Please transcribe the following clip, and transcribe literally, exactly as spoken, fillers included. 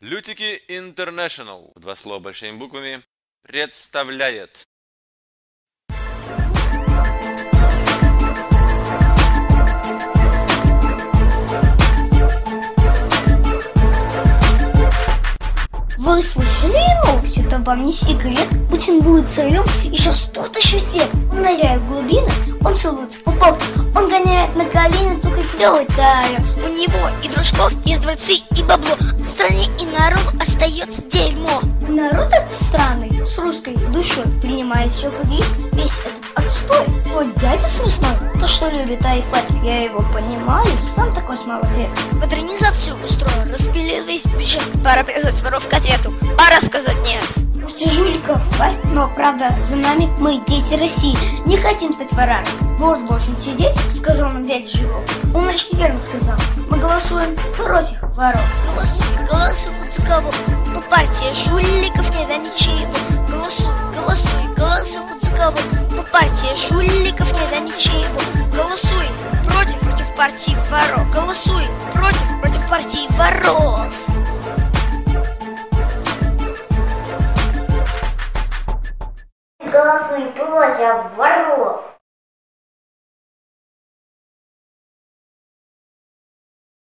Лютики Интернешнл, два слова большими буквами, представляет. Вы слышали новости? Это вам не секрет. Путин будет царем еще сто тысяч лет. Он ныряет в глубины, он целуется в пупок, он гоняет на колени, только клевый царь. У него и дружков, есть дворцы, и бабло. В стране и народу остается дерьмо. Народ этот странный, с русской душой, принимает все как есть, весь этот отстой. Вот дядя смешной, то, что любит iPad, я его понимаю, сам такой с малых лет. Модернизацию устроил, распилил весь бюджет. Пора призвать воров к ответу, пора сказать нет. Пусть у жуликов власть, но правда за нами, мы дети России, не хотим стать ворами. Вор должен сидеть, сказал нам дядя Жигов. Он, значит, верно сказал. Мы голосуем против воров. Голосуй, голосуй хоть за кого, но партия жуликов не да ничего. Голосуй, голосуй, голосуй хоть за кого, но партия жуликов не да ничего. Голосуй против, против партии воров. Голосуй против, против партии воров. Голосуй против воров.